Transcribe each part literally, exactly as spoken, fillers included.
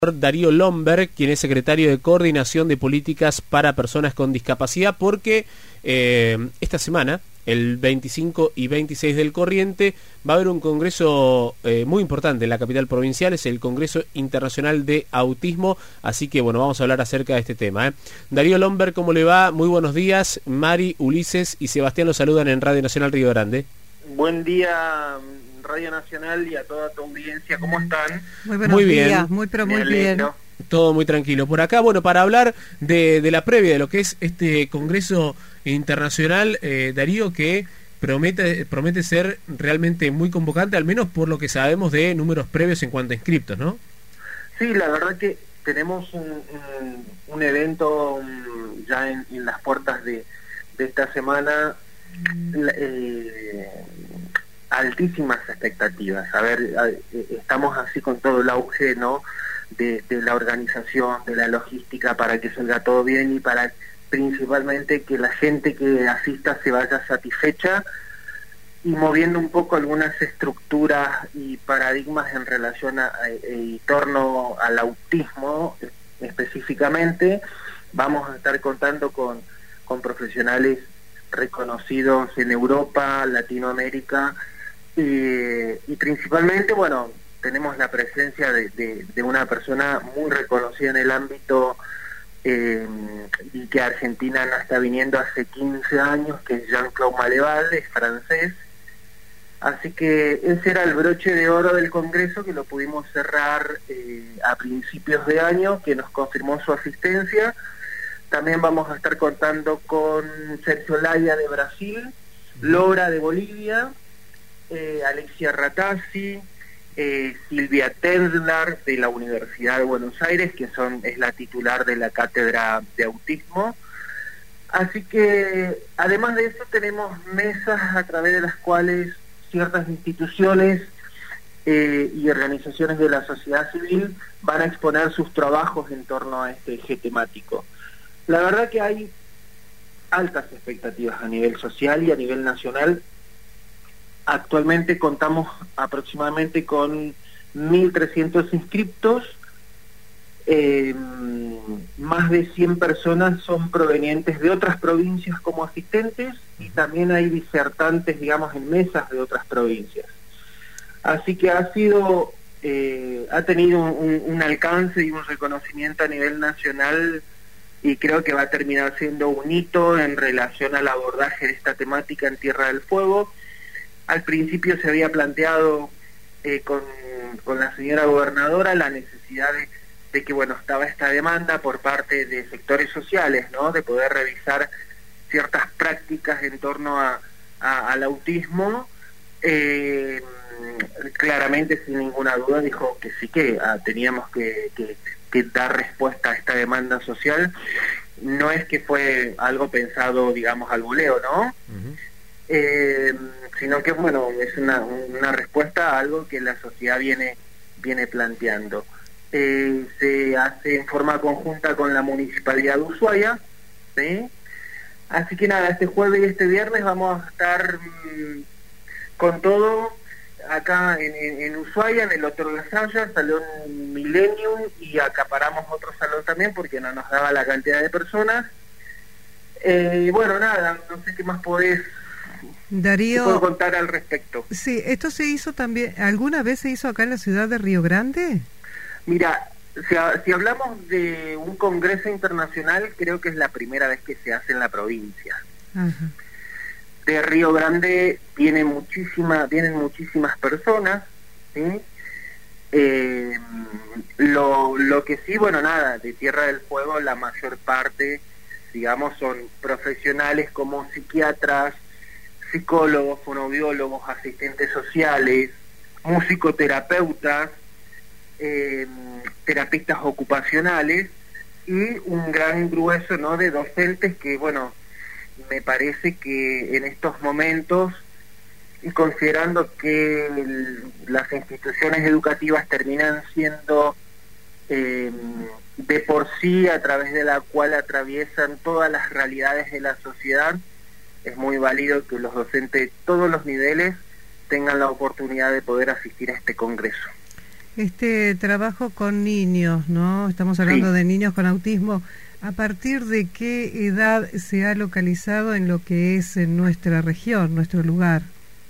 Darío Lomberg, quien es secretario de Coordinación de Políticas para Personas con Discapacidad, porque eh, esta semana, el veinticinco y veintiséis del corriente, va a haber un congreso eh, muy importante en la capital provincial, es el Congreso Internacional de Autismo, así que bueno, vamos a hablar acerca de este tema. ¿eh? Darío Lomberg, ¿cómo le va? Muy buenos días. Mari, Ulises y Sebastián los saludan en Radio Nacional Río Grande. Buen día, Radio Nacional, y a toda tu audiencia, ¿cómo están? Muy buenos muy bien. días, muy pero muy bien. Todo muy tranquilo. Por acá, bueno, para hablar de, de la previa de lo que es este Congreso Internacional, eh, Darío, que promete promete ser realmente muy convocante, al menos por lo que sabemos de números previos en cuanto a inscriptos, ¿no? Sí, la verdad que tenemos un, un, un evento um, ya en, en las puertas de, de esta semana, eh, altísimas expectativas. A ver, estamos así con todo el auge, ¿no?, de, de la organización, de la logística, para que salga todo bien y para principalmente que la gente que asista se vaya satisfecha, y moviendo un poco algunas estructuras y paradigmas en relación a, a, en torno al autismo específicamente. Vamos a estar contando con, con profesionales reconocidos en Europa, Latinoamérica, y, y principalmente, bueno, tenemos la presencia de, de, de una persona muy reconocida en el ámbito, eh, y que Argentina no está viniendo hace quince años, que es Jean-Claude Maleval, es francés. Así que ese era el broche de oro del Congreso, que lo pudimos cerrar eh, a principios de año, que nos confirmó su asistencia. También vamos a estar contando con Sergio Laya de Brasil, Lora de Bolivia, eh, Alexia Ratazzi, eh, Silvia Tendlar de la Universidad de Buenos Aires, que son es la titular de la cátedra de autismo. Así que, además de eso, tenemos mesas a través de las cuales ciertas instituciones eh, y organizaciones de la sociedad civil van a exponer sus trabajos en torno a este eje temático. La verdad que hay altas expectativas a nivel social y a nivel nacional. Actualmente contamos aproximadamente con mil trescientos inscriptos, eh, más de cien personas son provenientes de otras provincias como asistentes, y también hay disertantes, digamos, en mesas de otras provincias. Así que ha sido, eh, ha tenido un, un alcance y un reconocimiento a nivel nacional, y creo que va a terminar siendo un hito en relación al abordaje de esta temática en Tierra del Fuego. Al principio se había planteado eh, con, con la señora gobernadora la necesidad de, de que, bueno, estaba esta demanda por parte de sectores sociales, ¿no?, de poder revisar ciertas prácticas en torno a, a, al autismo. Eh, claramente, sin ninguna duda, dijo que sí, que ah, teníamos que, que, que dar respuesta a esta demanda social. No es que fue algo pensado, digamos, al voleo, ¿no? Uh-huh. Eh, sino que, bueno, es una, una respuesta a algo que la sociedad viene, viene planteando. Eh, se hace en forma conjunta con la Municipalidad de Ushuaia, ¿sí? Así que nada, este jueves y este viernes vamos a estar mmm, con todo acá en, en, en Ushuaia, en el Otro La Salle, Salón Millennium, y acaparamos otro salón también porque no nos daba la cantidad de personas. Eh, bueno, nada, no sé qué más podés Darío, puedo contar al respecto. Sí, esto se hizo también, ¿alguna vez se hizo acá en la ciudad de Río Grande? Mira, si, a, si hablamos de un congreso internacional, creo que es la primera vez que se hace en la provincia. Ajá. De Río Grande viene muchísima, vienen muchísimas personas, ¿sí? Eh, lo, lo que sí, bueno, nada, de Tierra del Fuego la mayor parte, digamos, son profesionales como psiquiatras, psicólogos, fonoaudiólogos, asistentes sociales, musicoterapeutas, eh, terapistas ocupacionales, y un gran grueso, ¿no?, de docentes que, bueno, me parece que en estos momentos, y considerando que el, las instituciones educativas terminan siendo eh, de por sí, a través de la cual atraviesan todas las realidades de la sociedad, es muy válido que los docentes de todos los niveles tengan la oportunidad de poder asistir a este congreso. Este trabajo con niños, ¿no? Estamos hablando Sí. de niños con autismo. ¿A partir de qué edad se ha localizado en lo que es en nuestra región, nuestro lugar?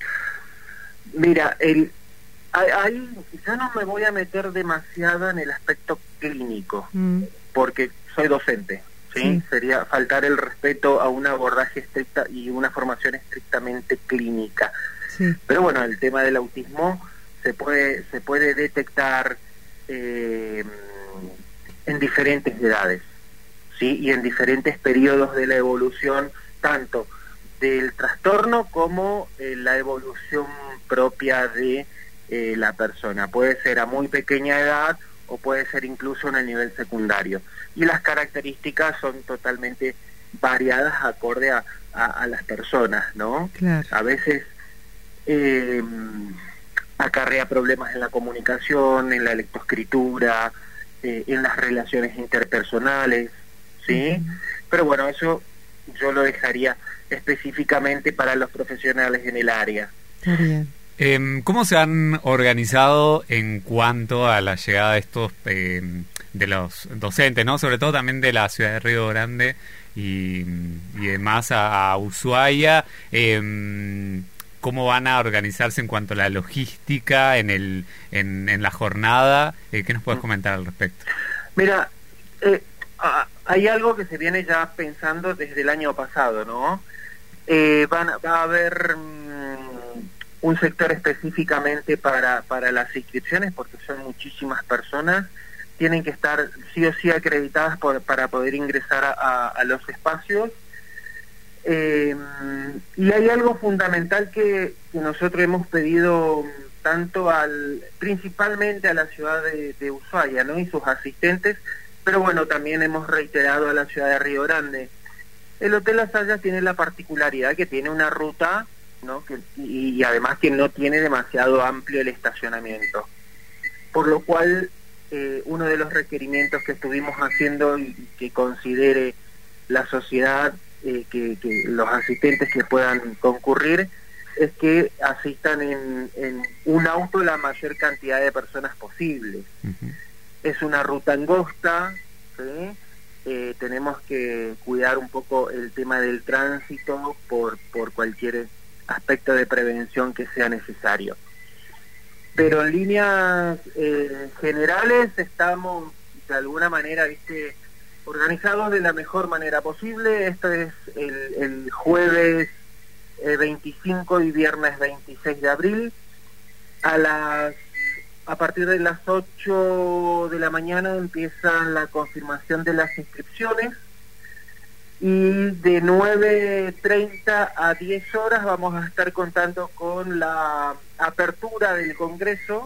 Mira, el, ahí yo no me voy a meter demasiado en el aspecto clínico, Mm, porque soy docente, ¿sí? Sí. Sería faltar el respeto a un abordaje estricta y una formación estrictamente clínica. sí. Pero bueno, el tema del autismo se puede se puede detectar eh, en diferentes edades, ¿sí? Y en diferentes periodos de la evolución, tanto del trastorno como eh, la evolución propia de eh, la persona. Puede ser a muy pequeña edad o puede ser incluso en el nivel secundario. Y las características son totalmente variadas acorde a, a, a las personas, ¿no? Claro. A veces eh, acarrea problemas en la comunicación, en la lectoescritura, eh, en las relaciones interpersonales, ¿sí? Ujú. Pero bueno, eso yo lo dejaría específicamente para los profesionales en el área. Está bien. Eh, ¿Cómo se han organizado en cuanto a la llegada de estos eh, de los docentes, ¿no? Sobre todo también de la ciudad de Río Grande y, y demás a, a Ushuaia? Eh, ¿Cómo van a organizarse en cuanto a la logística en el en, en la jornada? Eh, ¿Qué nos puedes comentar al respecto? Mira, eh, ah, hay algo que se viene ya pensando desde el año pasado, ¿no? Eh, van, va a haber mm, un sector específicamente para, para las inscripciones, porque son muchísimas personas, tienen que estar sí o sí acreditadas por, para poder ingresar a, a, a los espacios. Eh, y hay algo fundamental que, que nosotros hemos pedido tanto al, principalmente a la ciudad de, de Ushuaia, ¿no? Y sus asistentes, pero bueno, también hemos reiterado a la ciudad de Río Grande. El Hotel Las Hayas tiene la particularidad que tiene una ruta, ¿no? Que, y, y además que no tiene demasiado amplio el estacionamiento, por lo cual eh, uno de los requerimientos que estuvimos haciendo y que considere la sociedad, eh, que, que los asistentes que puedan concurrir, es que asistan en, en un auto la mayor cantidad de personas posibles. Uh-huh. Es una ruta angosta, ¿sí? Eh, tenemos que cuidar un poco el tema del tránsito por, por cualquier aspecto de prevención que sea necesario. Pero en líneas eh, generales estamos de alguna manera, viste, organizados de la mejor manera posible. Esto es el, el jueves eh, veinticinco y viernes veintiséis de abril a las a partir de las ocho de la mañana empieza la confirmación de las inscripciones y de nueve treinta a diez horas vamos a estar contando con la apertura del Congreso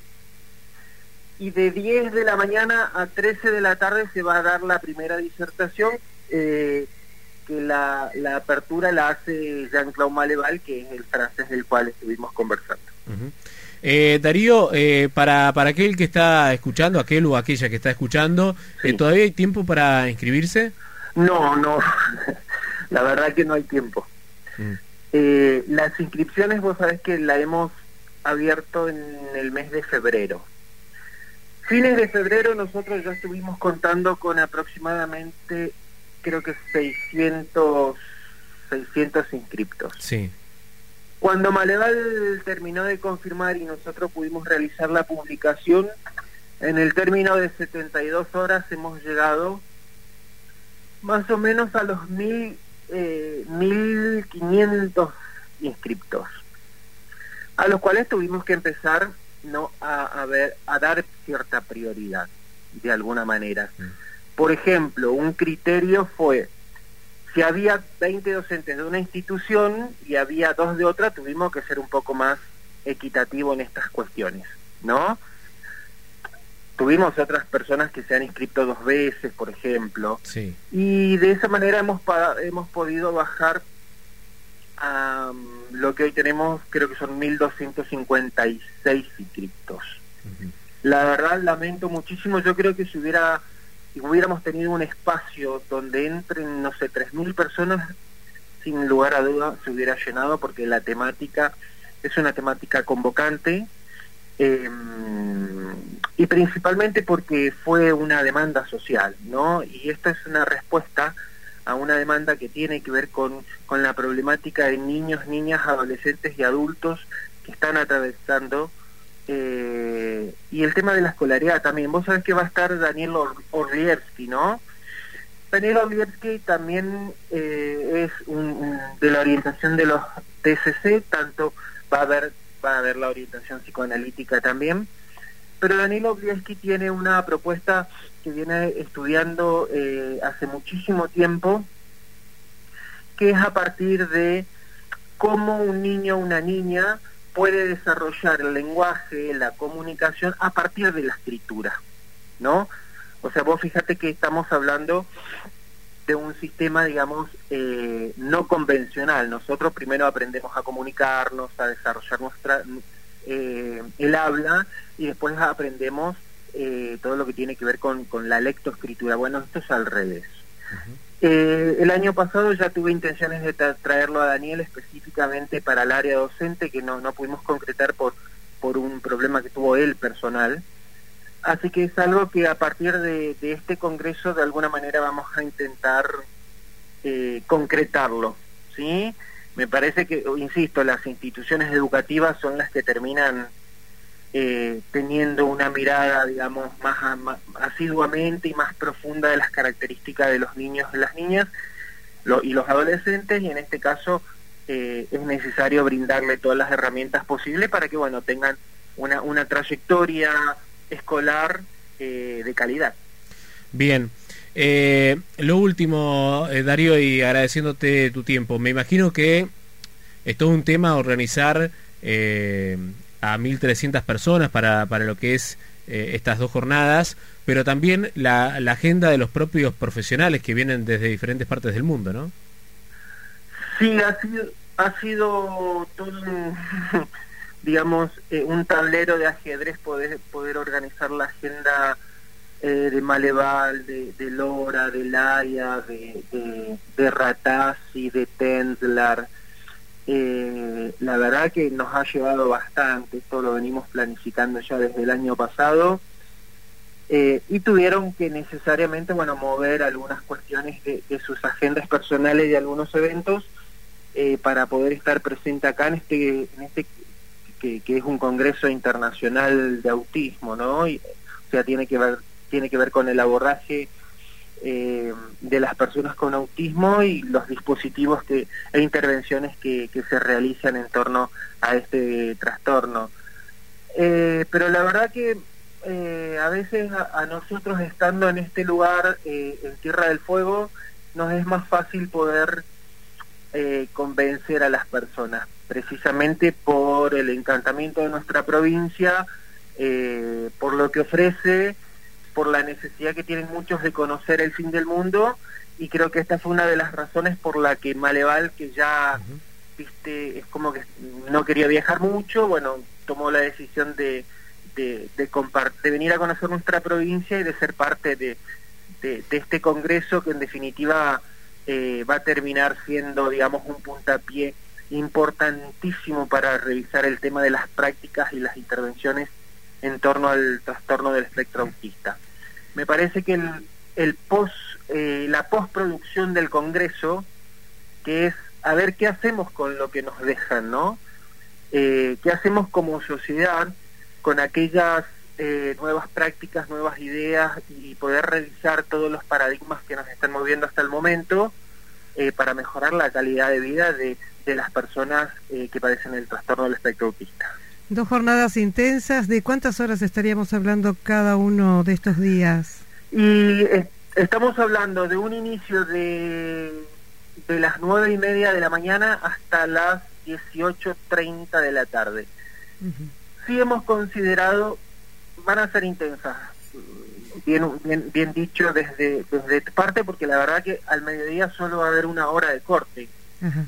y de diez de la mañana a trece de la tarde se va a dar la primera disertación, eh, que la, la apertura la hace Jean-Claude Maleval, que es el francés del cual estuvimos conversando. Uh-huh. Eh, Darío, eh, para, para aquel que está escuchando, aquel o aquella que está escuchando, Sí. eh, ¿todavía hay tiempo para inscribirse? No, no, la verdad que no hay tiempo. Mm. Eh, las inscripciones, vos sabés que la hemos abierto en el mes de febrero. Fines de febrero nosotros ya estuvimos contando con aproximadamente, creo que seiscientos, seiscientos inscriptos. Sí. Cuando Maleval terminó de confirmar y nosotros pudimos realizar la publicación, en el término de setenta y dos horas hemos llegado más o menos a los mil, eh, mil quinientos inscriptos, a los cuales tuvimos que empezar, no a, a ver a dar cierta prioridad de alguna manera. Mm. Por ejemplo, un criterio fue: si había veinte docentes de una institución y había dos de otra, tuvimos que ser un poco más equitativo en estas cuestiones, ¿no? Tuvimos otras personas que se han inscrito dos veces, por ejemplo, sí. Y de esa manera hemos hemos podido bajar a um, lo que hoy tenemos, creo que son mil doscientos cincuenta y seis inscriptos. Uh-huh. La verdad lamento muchísimo. Yo creo que si hubiera si hubiéramos tenido un espacio donde entren, no sé, tres mil personas, sin lugar a duda se hubiera llenado, porque la temática es una temática convocante. Eh, y principalmente porque fue una demanda social, ¿no? Y esta es una respuesta a una demanda que tiene que ver con, con la problemática de niños, niñas, adolescentes y adultos que están atravesando, eh, y el tema de la escolaridad también. Vos sabés que va a estar Daniel Or Orlierski, ¿no? Daniel Orlierski también eh, es un, un, de la orientación de los T C C, tanto va a haber, va a haber la orientación psicoanalítica también, pero Daniel Orlierski tiene una propuesta que viene estudiando eh, hace muchísimo tiempo, que es a partir de cómo un niño o una niña puede desarrollar el lenguaje, la comunicación a partir de la escritura, ¿no? O sea, vos fíjate que estamos hablando de un sistema, digamos, eh, no convencional. Nosotros primero aprendemos a comunicarnos, a desarrollar nuestra eh, el habla, y después aprendemos eh, todo lo que tiene que ver con, con la lectoescritura. Bueno, esto es al revés. Uh-huh. eh, el año pasado ya tuve intenciones de tra traerlo a Daniel específicamente para el área docente, que no, no pudimos concretar por, por un problema que tuvo él personal. Así que es algo que a partir de, de este congreso de alguna manera vamos a intentar eh, concretarlo, ¿sí? Me parece que, insisto, las instituciones educativas son las que terminan eh, teniendo una mirada, digamos, más, más asiduamente y más profunda de las características de los niños y las niñas lo, y los adolescentes, y en este caso eh, es necesario brindarle todas las herramientas posibles para que, bueno, tengan una, una trayectoria escolar eh, de calidad. Bien, eh, lo último, eh, Darío, y agradeciéndote tu tiempo, me imagino que es todo un tema organizar eh, a mil trescientas personas para, para lo que es eh, estas dos jornadas, pero también la, la agenda de los propios profesionales que vienen desde diferentes partes del mundo, ¿no? Sí, ha sido, ha sido todo un... digamos, eh, un tablero de ajedrez, poder poder organizar la agenda eh, de Maleval, de, de Lora, de Laia, de, de, de Ratazzi, de Tendlar. Eh, la verdad que nos ha llevado bastante, esto lo venimos planificando ya desde el año pasado, eh, y tuvieron que necesariamente, bueno, mover algunas cuestiones de, de sus agendas personales y de algunos eventos eh, para poder estar presente acá en este, en este Que, que es un congreso internacional de autismo, ¿no? Y, o sea, tiene que ver tiene que ver con el abordaje eh, de las personas con autismo y los dispositivos que e intervenciones que, que se realizan en torno a este trastorno. Eh, pero la verdad que eh, a veces a, a nosotros, estando en este lugar, eh, en Tierra del Fuego, nos es más fácil poder eh, convencer a las personas, precisamente por el encantamiento de nuestra provincia, eh, por lo que ofrece, por la necesidad que tienen muchos de conocer el fin del mundo, y creo que esta fue una de las razones por la que Maleval, que ya, uh-huh. viste, es como que no quería viajar mucho, bueno, tomó la decisión de de, de, de venir a conocer nuestra provincia y de ser parte de, de, de este congreso, que en definitiva eh, va a terminar siendo, digamos, un puntapié importantísimo para revisar el tema de las prácticas y las intervenciones en torno al trastorno del espectro autista. Me parece que el, el post, eh, la postproducción del congreso, que es a ver qué hacemos con lo que nos dejan, ¿no? Eh, qué hacemos como sociedad con aquellas eh, nuevas prácticas, nuevas ideas, y poder revisar todos los paradigmas que nos están moviendo hasta el momento eh, para mejorar la calidad de vida de de las personas eh, que padecen el trastorno del espectro autista. Dos jornadas intensas. ¿De cuántas horas estaríamos hablando cada uno de estos días? Y eh, estamos hablando de un inicio de, de las nueve y media de la mañana hasta las dieciocho treinta de la tarde. Uh-huh. Sí hemos considerado, van a ser intensas, bien, bien, bien dicho desde, desde parte, porque la verdad que al mediodía solo va a haber una hora de corte. Uh-huh.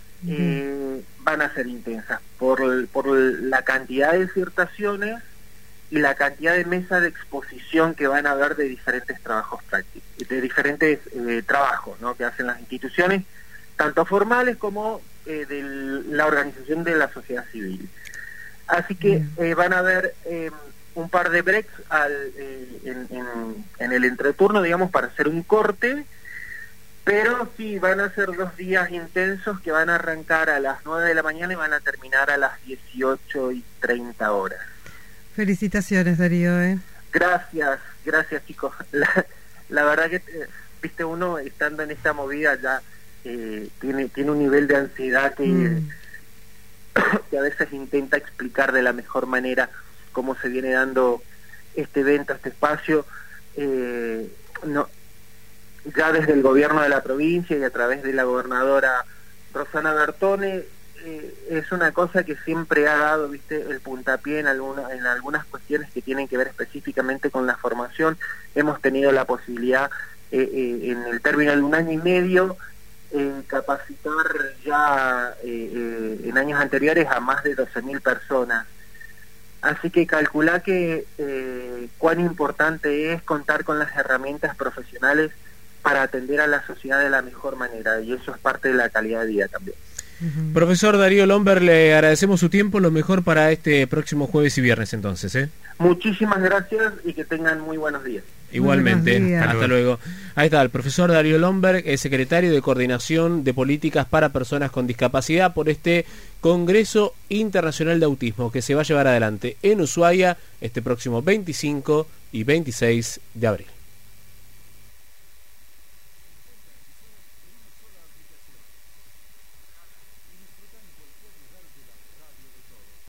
Eh, van a ser intensas por, por la cantidad de disertaciones y la cantidad de mesas de exposición que van a haber de diferentes trabajos prácticos, de diferentes eh, trabajos, ¿no?, que hacen las instituciones, tanto formales como eh, de la organización de la sociedad civil. Así que eh, van a haber eh, un par de breaks al, eh, en, en, en el entreturno, digamos, para hacer un corte, pero sí, van a ser dos días intensos que van a arrancar a las nueve de la mañana y van a terminar a las dieciocho y treinta horas. Felicitaciones, Darío. ¿eh? Gracias, gracias, chicos. La, la verdad que, eh, viste, uno estando en esta movida ya eh, tiene, tiene un nivel de ansiedad que, mm. que a veces intenta explicar de la mejor manera cómo se viene dando este evento, este espacio. Eh, no, ya desde el gobierno de la provincia y a través de la gobernadora Rosana Bertone, eh, es una cosa que siempre ha dado, viste, el puntapié en, alguna, en algunas cuestiones que tienen que ver específicamente con la formación. Hemos tenido la posibilidad, eh, eh, en el término de un año y medio, eh, capacitar ya eh, eh, en años anteriores a más de doce mil personas. Así que calculá que eh, cuán importante es contar con las herramientas profesionales para atender a la sociedad de la mejor manera, y eso es parte de la calidad de vida también. Uh-huh. Profesor Darío Lomber, le agradecemos su tiempo, lo mejor para este próximo jueves y viernes entonces. ¿eh? Muchísimas gracias y que tengan muy buenos días. Igualmente, días. hasta, hasta luego. Ahí está el profesor Darío Lomberg, es secretario de Coordinación de Políticas para Personas con Discapacidad por este Congreso Internacional de Autismo que se va a llevar adelante en Ushuaia este próximo veinticinco y veintiséis de abril.